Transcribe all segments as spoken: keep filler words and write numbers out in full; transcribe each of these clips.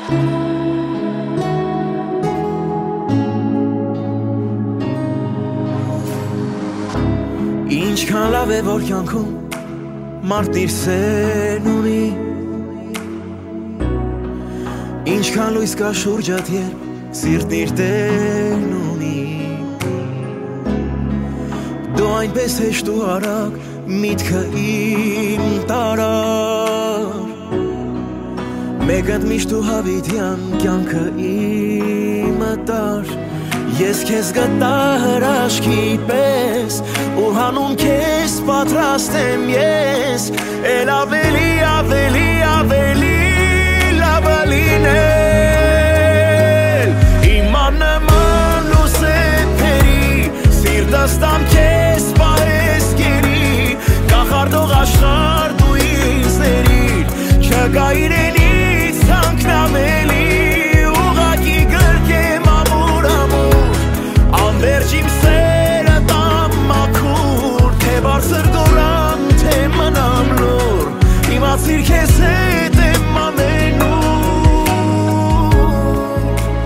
Ինչքան լավ է որ կյանքում մարդն իր սերն ունի, ինչքան լույս կա շուրջդ երբ սիրտն իր տերն ունի, դու այնպես հեշտ ու արագ միտքը իմ տարար, մեկդ միշտ ու հավիտյան կյանքը իմը տար, ես քեզ գտա հրաշքի պես ու հանուն քեզ պատրաստ եմ ես էլ ավելի ավելի ավելի լավը լինել իմ աննման լուսեփերի սիրտս տամ քեզ պահես գերի կախարդող աշխարհ դու ինձ ների չկա իրենից թանկնամելի ուղղակի գրկեմ ամուր ամուր անվերջ իմ սերը տամ մաքուր թե բարձր գորան թե մնամ լուր իմացիր քեզ հետ եմ ամենուր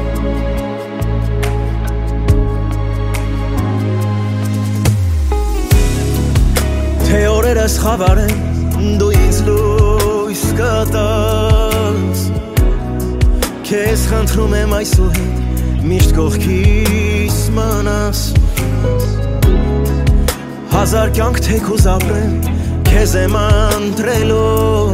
թե օրերս խավար են դու ինձ լույս կտաս քեզ խնդրում եմ այսուհետ միշտ կողքիս մնաս հազար կյանք թեքուզ ապրեմ քեզ եմ ընտրելու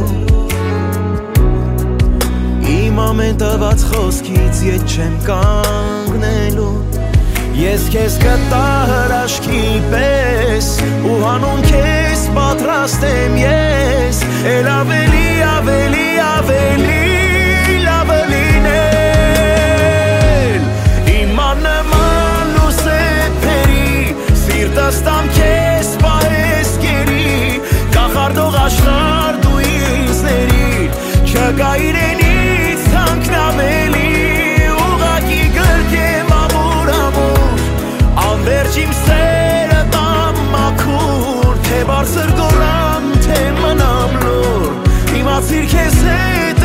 իմ ամեն տված խոսքից ետ չեմ կանգնելու ես քեզ կտա հրաշքի պես ու հանուն քեզ պատրաստ եմ ես էլ ավելի ավելի ավելի լավը լինել իմ աննման լուսեփերի սիրտս տամ քեզ պահես գերի կախարդող աշխարհ դու ինձ ների չկա իրենից թանկնամելի ուղղակի գրկեմ ամուր ամուր անվերջ իմ սերը տամ մաքուր թե բարձր գորան թե մնամ լուր իմացիր քեզ հետ